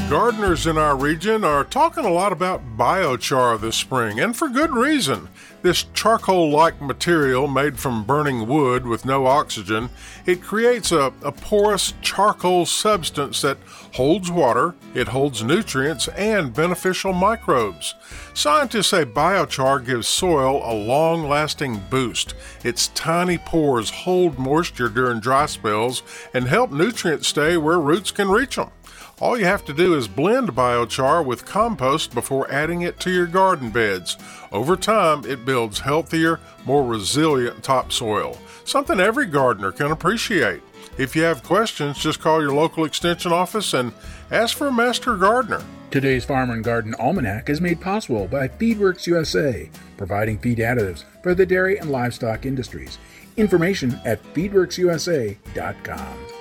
Gardeners in our region are talking a lot about biochar this spring, and for good reason. This charcoal-like material made from burning wood with no oxygen, it creates a porous charcoal substance that holds water, it holds nutrients, and beneficial microbes. Scientists say biochar gives soil a long-lasting boost. Its tiny pores hold moisture during dry spells and help nutrients stay where roots can reach them. All you have to do is blend biochar with compost before adding it to your garden beds. Over time, it builds healthier, more resilient topsoil, something every gardener can appreciate. If you have questions, just call your local extension office and ask for a master gardener. Today's Farm and Garden Almanac is made possible by Feedworks USA, providing feed additives for the dairy and livestock industries. Information at feedworksusa.com.